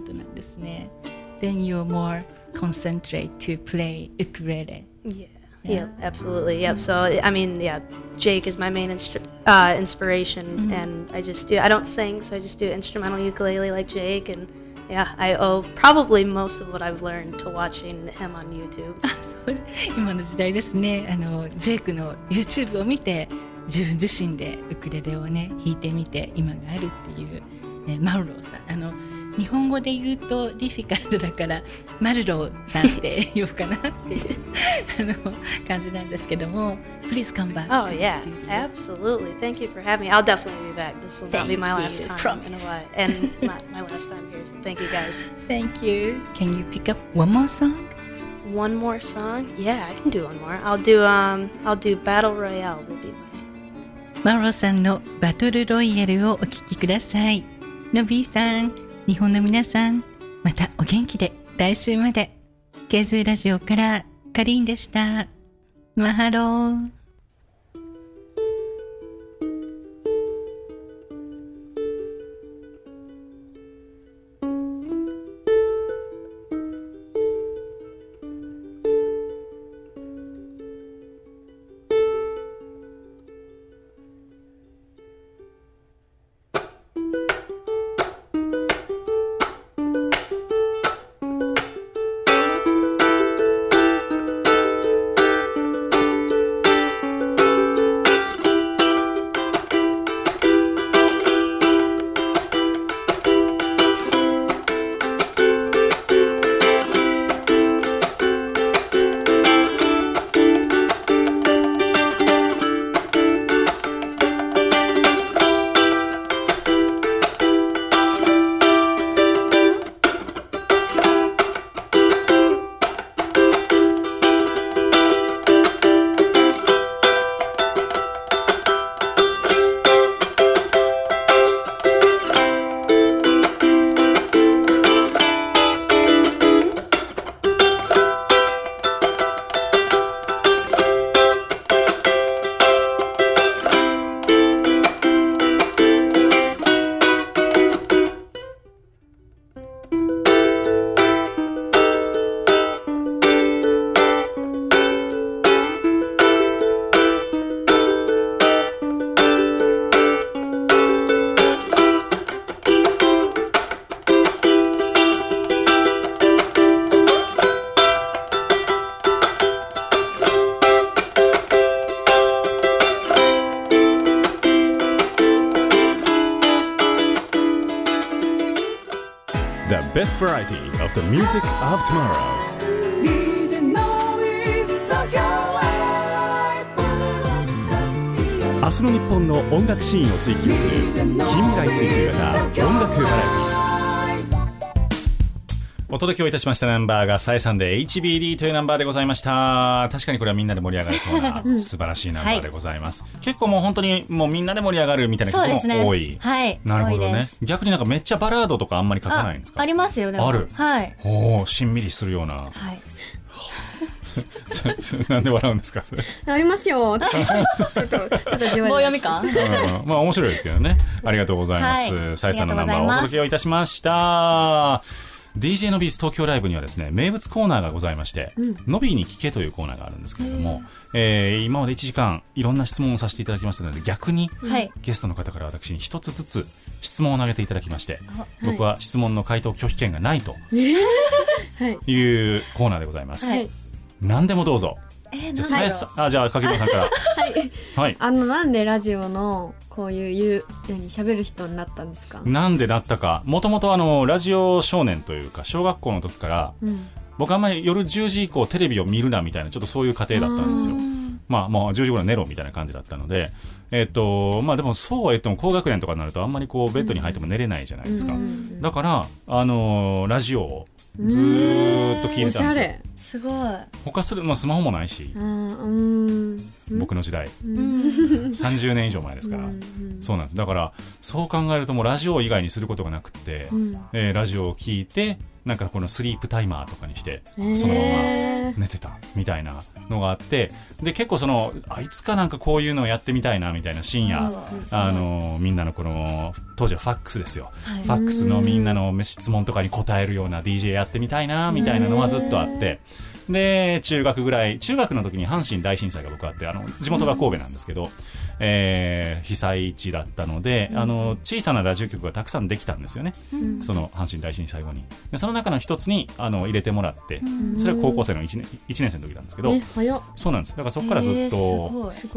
ことなんですね。Then you're more concentrate to play ukulele. Yeah, absolutely. Yep. So, I mean, yeah, Jake is my main inspiration, and I don't sing, so I just do instrumental ukulele like Jake, and yeah, I owe probably most of what I've learned to watching him on YouTube. 今の時代ですね。ジェイクの YouTube を見て、自分自身でウクレレをね弾いてみて今があるっていう、ね、マルローさん。日本語で言うとディフィカルトだからマルローさんって言おうかなっていう感じなんですけども Please come back to the yeah, studio. Absolutely. Thank you for having me. I'll definitely be back. This will not be my last time in a while. And not my last time here, so thank you guys. Thank you. Can you pick up one more song? One more song? Yeah, I can do one more. I'll do Battle Royale will be my マルローさんのバトルロイヤルをお聴きください。のびーさん、日本の皆さん、またお元気で来週まで。ケーズーラジオからカリンでした。マハロー。 The best variety of the music of tomorrow. DJ Nobis Tokyo Live 明日の日本の音楽シーンを追求する近未来追求型音楽バラエティ。お届けをいたしましたナンバーがさえさんで HBD というナンバーでございました。確かにこれはみんなで盛り上がりそうな素晴らしいナンバーでございます、はい、結構もう本当にもうみんなで盛り上がるみたいな曲も多い、 ね、はい、 なるほどね。逆になんかめっちゃバラードとかあんまり書かないんですか？ ありますよね。 ある、 はい、 おしんみりするような、はいなんで笑うんですか？ ありますよ。ちょっと棒読みか、 まあ面白いですけどね。ありがとうございます。さえさんのナンバーをお届けをいたしました。DJ のビーズ東京ライブにはですね、名物コーナーがございまして、のびーに聞けというコーナーがあるんですけれども、今まで1時間いろんな質問をさせていただきましたので、逆に、ゲストの方から私に一つずつ質問を投げていただきまして、僕は質問の回答拒否権がないというコーナーでございます。何でもどうぞ。じゃあ柿沼さんからはい、なんでラジオのこういう喋る人になったんですか？ なんでなったか、もともとラジオ少年というか小学校の時から、僕あんまり夜10時以降テレビを見るなみたいなちょっとそういう家庭だったんですよ。まあ10時頃寝ろみたいな感じだったので、まあでもそうは言っても高学年とかになるとあんまりこうベッドに入っても寝れないじゃないですか。だからラジオをずーっと聞いてたんですよ。 すごい。 他スマホもないし、僕の時代30年以上前ですから、そうなんです。だからそう考えるともうラジオ以外にすることがなくて、ラジオを聞いてなんかこのスリープタイマーとかにしてそのまま寝てたみたいなのがあって、で結構いつかなんかこういうのをやってみたいなみたいな深夜、みんなのこの当時はファックスですよ、ファックスのみんなの質問とかに答えるような DJ やってみたいなみたいなのはずっとあって、で中学の時に阪神大震災が僕あって、地元が神戸なんですけど、被災地だったので、小さなラジオ局がたくさんできたんですよね、その阪神大震災後に。でその中の一つに入れてもらって、それは高校生の1年生の時なんですけど、そうなんです。だからそこからずっと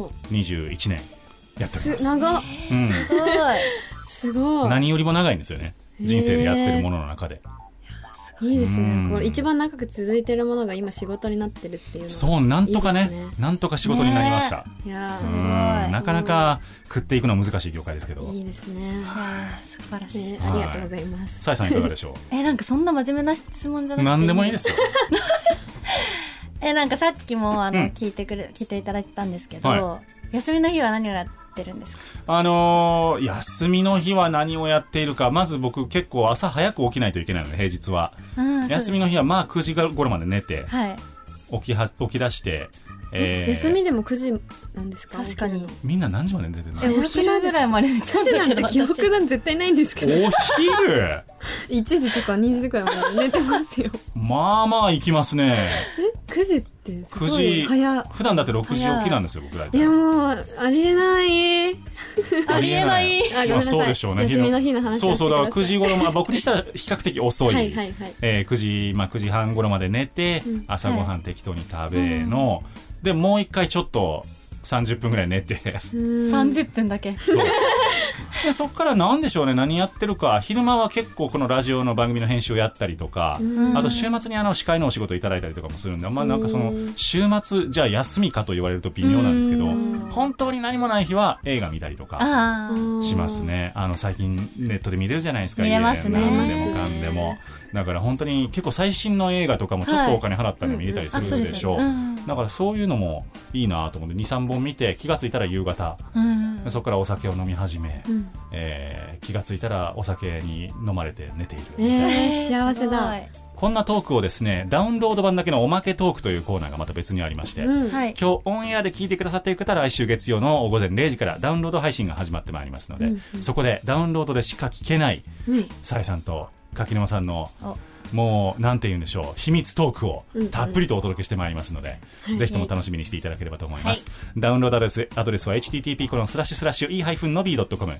21年やっております。 長っ、すごい何よりも長いんですよね、人生でやってるものの中で。 いいですね。これ一番長く続いてるものが今仕事になってるっていうのは、 そう、なんとかね、なんとか仕事になりました。 いやなかなか食っていくのは難しい業界ですけど。 いいですね。 素晴らしい、 ありがとうございます。 さえさんいかがでしょう。 なんかそんな真面目な質問じゃなくて何でもいいですよ。 なんかさっきも聞いていただいたんですけど、休みの日は何をやってるんですか？ 休みの日は何をやっているか、まず僕結構朝早く起きないといけないので、平日は、休みの日はまあ9時頃まで寝て、起き出して、 休みでも9時なんですか？ 確かに。 みんな何時まで寝てるの？ お昼ぐらいまで寝ちゃうんだけど。 9時なんて記憶が絶対ないんですけど。 お昼 1時とか2時とかまで寝てますよ。 まあまあ行きますね。 9時ってすごい早。普段だって6時起きなんですよ、僕ら。 いやもうありえない。 ありえない。 そうでしょうね。 休みの日の話。 そうだから9時頃、僕にしたら比較的遅い。9時半頃まで寝て、朝ごはん適当に食べの、でもう一回ちょっと30分ぐらい寝て、 30分だけ。 そうでそっから何でしょうね、何やってるか。昼間は結構このラジオの番組の編集をやったりとか、あと週末に司会のお仕事いただいたりとかもするんで、なんかその週末じゃあ休みかと言われると微妙なんですけど、本当に何もない日は映画見たりとかしますね。最近ネットで見れるじゃないですか。 見れますね。 何でもかんでも。だから本当に結構最新の映画とかもちょっとお金払ったり見れたりするでしょう。だからそういうのもいいなと思って、2、3本見て気がついたら夕方、そこからお酒を飲み始め、気がついたらお酒に飲まれて寝ているみたいな、 幸せだ。 こんなトークをですね、ダウンロード版だけのおまけトークというコーナーがまた別にありまして、今日オンエアで聞いてくださっている方は来週月曜の午前0時からダウンロード配信が始まってまいりますので、そこでダウンロードでしか聞けないサエさんと柿沼さんのもうなんて言うんでしょう、秘密トークをたっぷりとお届けしてまいりますので、ぜひとも楽しみにしていただければと思います。ダウンロードアドレスは http://e-nobb.com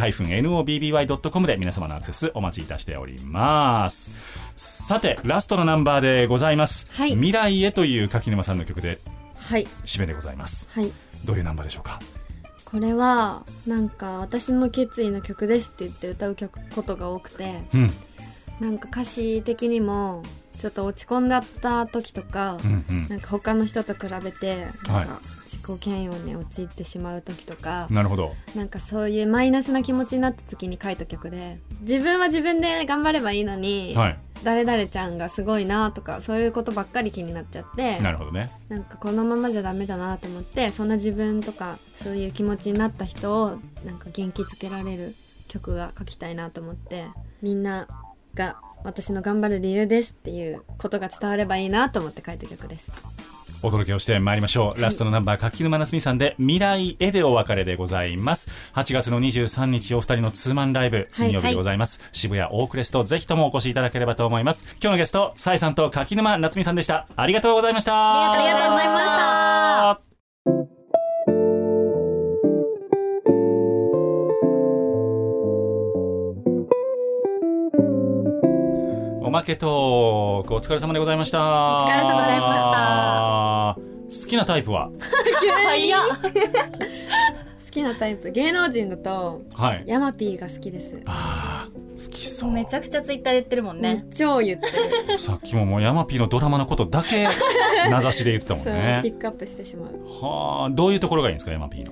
e-nobby.com で皆様のアクセスお待ちいたしております。さてラストのナンバーでございます、未来へという柿沼さんの曲で締めでございます、どういうナンバーでしょうか？ これはなんか私の決意の曲ですって言って歌うことが多くて、なんか歌詞的にもちょっと落ち込んだった時とか、なんか他の人と比べてなんか自己嫌悪に陥ってしまう時とか、 なるほど、 なんかそういうマイナスな気持ちになった時に書いた曲で、自分は自分で頑張ればいいのに、誰々ちゃんがすごいなとかそういうことばっかり気になっちゃって、 なるほどね、 なんかこのままじゃダメだなと思って、そんな自分とかそういう気持ちになった人をなんか元気づけられる曲が書きたいなと思って、みんなが私の頑張る理由ですっていうことが伝わればいいなと思って書いた曲です。 お届けをしてまいりましょう。ラストのナンバー、柿沼夏美さんで未来へでお別れでございます。8月の23日お二人のツーマンライブ金曜日でございます、渋谷オークレスト、ぜひともお越しいただければと思います。今日のゲストサエさんと柿沼夏美さんでした。ありがとうございました。 ありがとうございました。 おまけトークお疲れ様でございました。 お疲れ様でございました。好きなタイプは？ 早っ。 好きなタイプ、芸能人だと、ヤマピーが好きです。 好きそう。 めちゃくちゃツイッターで言ってるもんね。 超言ってる。 さっきもヤマピーのドラマのことだけ名指しで言ってたもんね。 そう、ピックアップしてしまう。 どういうところがいいんですか、ヤマピーの？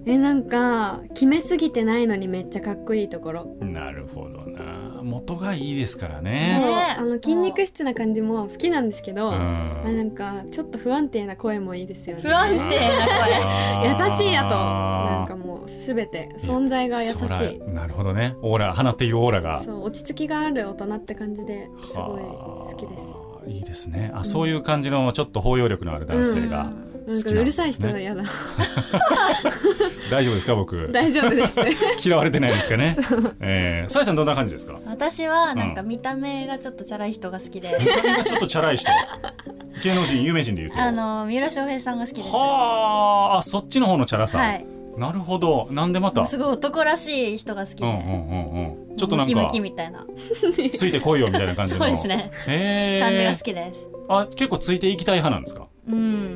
なんか決めすぎてないのにめっちゃかっこいいところ。 なるほどな。元がいいですからそう、 ね。 筋肉質な感じも好きなんですけど、 うんなんかちょっと不安定な声もいいですよね。 不安定な声。 優しいやと、なんかもうすべて存在が優しそらい。 なるほどね。オーラ、放っているオーラが。 そう、落ち着きがある大人って感じですごい好きです。 いいですね。あ、そういう感じのちょっと包容力のある男性が好きなんですね。 なんかうるさい人が嫌だ。 大丈夫ですか僕。 大丈夫です。 嫌われてないですかね。さえさんどんな感じですか？ 私はなんか見た目がちょっとチャラい人が好きで、 見た目がちょっとチャラい人。芸能人、有名人で言うと。 三浦翔平さんが好きです。 はあ、そっちの方のチャラさ。 はい。 なるほど。なんでまた。 すごい男らしい人が好きで、 ちょっとなんかムキムキみたいな、 ついてこいよみたいな感じの。 そうですね。感じが好きです。 あ、結構ついていきたい派なんですか？ うん、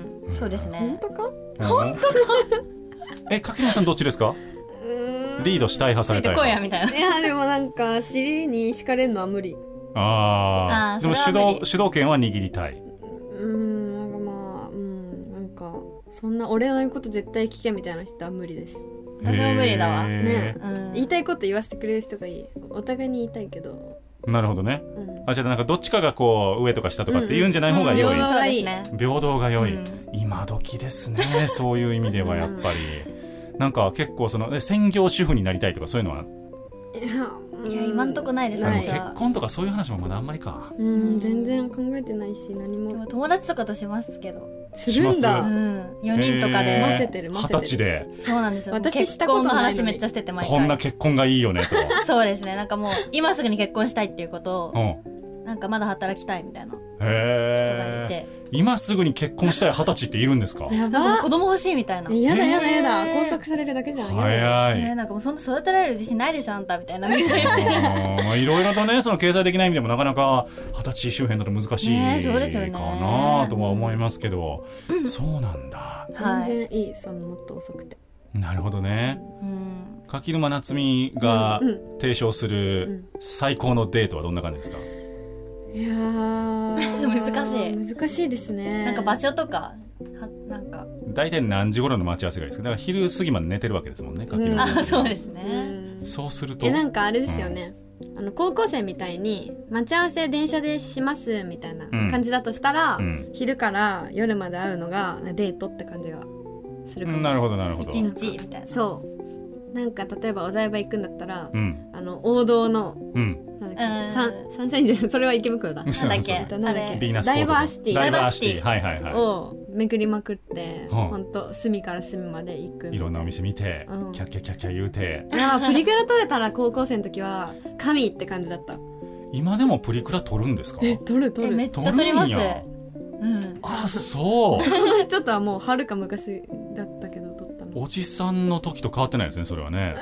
そうですね。 本当か？ 本当か？柿沼さんどっちですか？リードしたい派されたいついてこいや派。 みたいな。 いやでもなんか尻に敷かれるのは無理。 ああ、でもそれは無理主導権は握りたい。 なんかまあなんかそんな俺の言うこと絶対聞けみたいな人は無理です。 私も無理だわ。 ね、 うん言いたいこと言わせてくれる人がいい。お互いに言いたいけど。 なるほどね。 うんあ、じゃあなんかどっちかがこう上とか下とかって言うんじゃない方が良い。 うんそうですね。 平等が良い。 うん今時ですね。そういう意味ではやっぱり。なんか結構その専業主婦になりたいとかそういうのは。 いや今んとこないです。 でも私は。 結婚とかそういう話もまだあんまりか。 全然考えてないし何でもも友達とかとしますけど、 するんだ。 うん、4人とかで。 混ぜてる混ぜてる。 20歳でそうなんですよ。 私結したこと婚のないのに話めっちゃしてて毎回。 こんな結婚がいいよねと。 そうですね。なんかもう今すぐに結婚したいっていうことを、 うんなんかまだ働きたいみたいな人がへいて、 今すぐに結婚したい20歳っているんですか？ やなんかば子供欲しいみたいな。 やだやだやだ拘束されるだけじゃん。やだ早い。 なんかもうそんな育てられる自信ないでしょあんたみたいな。 まあいろいろとね、その経済的な意味でもなかなか20歳周辺だと難しいねそうですよねかなとは思いますけど、そうなんだ。 はい。 全然いい。そのもっと遅くて。 なるほどね。 うん。 柿沼夏美が提唱する最高のデートはどんな感じですか？ いやー難しいですね。 なんか場所とかなんか大体何時頃の待ち合わせがいいですか？だから昼過ぎまで寝てるわけですもんね、柿沼夏美。 そうですね。 そうするとなんかあれですよね、高校生みたいに待ち合わせ電車でしますみたいな感じだとしたら、昼から夜まで会うのがデートって感じがするかも。 なるほどなるほど。 一日みたいな。 そうなんか例えばお台場行くんだったら、 うん王道のうんなんだっけサンシャインじゃない、それは池袋だ。 なんだっけなんだっけビーナスダイバーシティダイバーシティはいはいはい。 を巡りまくって、 うんほんと隅から隅まで行くみたいな。 いろんなお店見て、 うんキャッキャッキャッキャ言うて。 プリクラ撮れたら高校生の時は神って感じだった。 今でもプリクラ撮るんですか？ 撮る撮る。 めっちゃ撮ります。 撮るんやうん。 あ、そう。 その人とはもうはるか昔だったけど撮ったの。 おじさんの時と変わってないですね、それはね。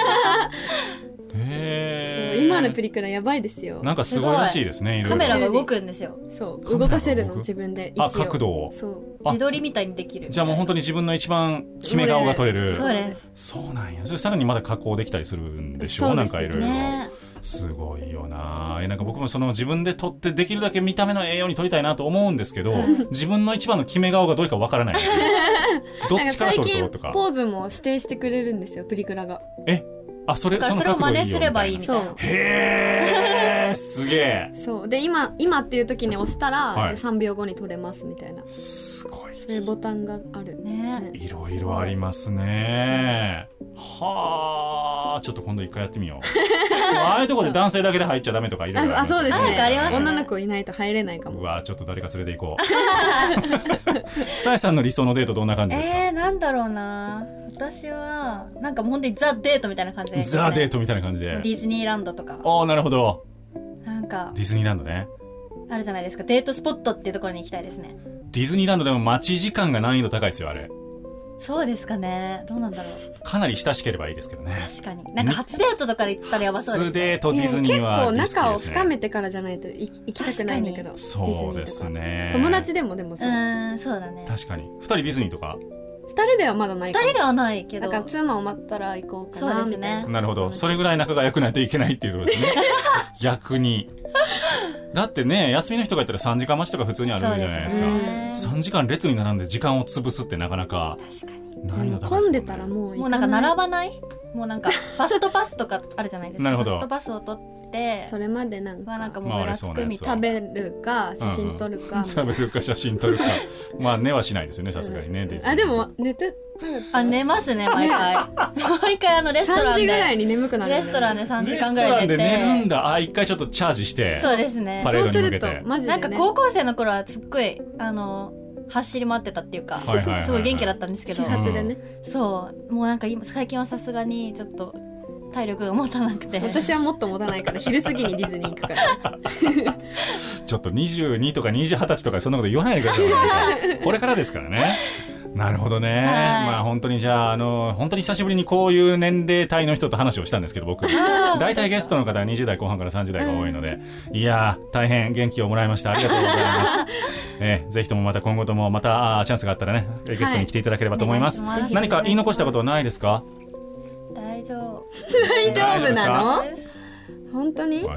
へー今のプリクラやばいですよ。 なんかすごいらしいですね、いろいろ。 カメラが動くんですよ。 そう動かせるの自分で位あ、 置を。 角度を。 そうあ自撮りみたいにできる。 じゃあもう本当に自分の一番決め顔が撮れる。 そうです。 そうなんや。それさらにまだ加工できたりするんでしょう、 そうですねなんかいろいろ。 ね。 すごいよな。なんか僕もその自分で撮ってできるだけ見た目の栄養に撮りたいなと思うんですけど、自分の一番の決め顔がどれかわからない。どっなんかちから撮る最近とか。 ポーズも指定してくれるんですよプリクラが。 あ、それ、 だからそれを真似すればいいみたいな。 へー、すげえ。 そうで今っていう時に押したら、 はいじゃあ3秒後に撮れますみたいな、 すごい。 そういうボタンがあるねいろいろありますね。はあ、ちょっと今度一回やってみよう。ああいうとこで男性だけで入っちゃダメとかいろいろあそうですね。 なんかありますね女の子いないと入れないかも。 うわ、ちょっと誰か連れて行こう。さえさんの理想のデートどんな感じですか？ なんだろうな。私はなんかもう本当にザ・デートみたいな感じで、 ザ・デートみたいな感じで。 ディズニーランドとかおー、なるほど。 なんかディズニーランドね。 あるじゃないですか。デートスポットっていうところに行きたいですね。 ディズニーランドでも待ち時間が難易度高いですよ、あれ。 そうですかね。どうなんだろう。 かなり親しければいいですけどね。 確かに。なんか初デートとかで行ったらやばそうです初ね。 デートディズニーはリスキー結構仲をですね。 深めてからじゃないと行きたくないんだけど。 そうですディズニーね。 とか友達でもそう。 そうだね。 確かに。二人ディズニーとか。 二人ではまだないかも。 二人ではないけど。 なんかツーマン終わったら行こうかなそうですねみたいな。 なるほど。それぐらい仲が良くないといけないっていうことですね。逆に。だってね、休みの人がいたら3時間待ちとか普通にあるじゃないですか。 そうですね 3時間列に並んで時間を潰すってなかなか。 確かに。 ないのだ混んでたらもうもうなんか並ばない、もうなんかファストパスとかあるじゃないですか。 なるほど。 ファストパスを取ってそれまでなんかもうぐらつくみたい食べるか写真撮るか、 食べるか写真撮るかまあ寝はしないですよね、さすがにね。 あでも寝て寝ますね毎回毎回レストランで 3時ぐらいに眠くなる、 レストランで3時間ぐレストランでらい寝て寝るんだ。一回ちょっとチャージして、 そうですね。 パレードに向けて。 そうするとマジで、ね、 なんか高校生の頃はすっごい走り回ってたっていうか、 はいはいはいはい、 すごい元気だったんですけど、 始発でね、 そうもうなんか最近はさすがにちょっと体力が持たなくて私はもっと持たないから昼過ぎにディズニー行くからちょっと22とか20歳とかそんなこと言わないでくださいこれからですからね。なるほどね、まあ本当にじゃあ本当に久しぶりにこういう年齢帯の人と話をしたんですけど、僕大体ゲストの方は20代後半から30代が多いので、いやー大変元気をもらいました。ありがとうございますぜひともまた今後ともまたチャンスがあったらねゲストに来ていただければと思います、はい、何か言い残したことはないですか？ 大丈夫なの？本当に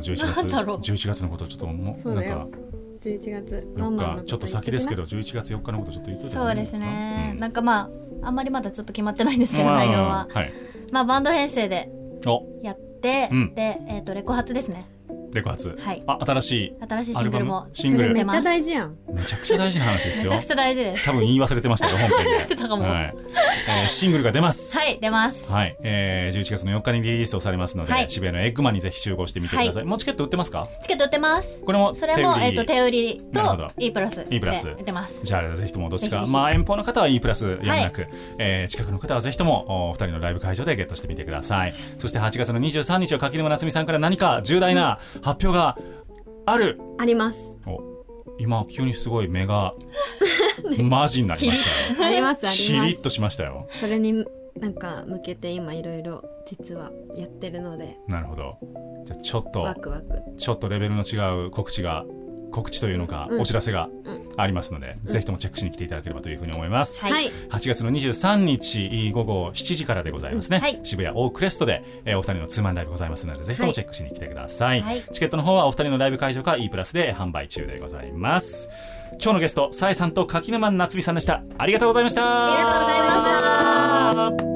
11月のことちょっとそうだよ、11月 4日ちょっと先ですけど11月4日のことちょっと言っといてもいいですか？ そうですね、なんかまああんまりまだちょっと決まってないんですけど内容は、まあバンド編成でやって、でレコ発ですね。 レコ発、 はい、 新しいシングルもシングルめっちゃ大事やん。 めちゃくちゃ大事な話ですよ。 めちゃくちゃ大事です。 多分言い忘れてましたよ本編で言ってたかも、 シングルが出ます。 はい出ます、 11月の4日にリリースをされますので、渋谷のエッグマンにぜひ集合してみてください、もうチケット売ってますか？ チケット売ってます。 これもそれも手売りと E プラスで売ってます。 じゃあぜひともどっちか、まあ遠方の方は E プラスやむなく、近くの方はぜひともお二人のライブ会場でゲットしてみてください。そして8月の23日は柿沼夏美さんから何か重大な発表があります。 今急にすごい目がマジになりましたよ。 ありますキリッとしましたよ。 それになんか向けて今いろいろ実はやってるので。 なるほど。じゃあちょっとワクワク、 ちょっとレベルの違う告知というのか、お知らせがありますので、ぜひともチェックしに来ていただければというふうに思います、 はい、 8月の23日午後7時からでございますね、渋谷オークレストで、お二人のツーマンライブございますので、ぜひともチェックしに来てください、チケットの方はお二人のライブ会場か E プラスで販売中でございます。今日のゲストさえさんと柿沼夏美さんでした。ありがとうございました。 ありがとうございました。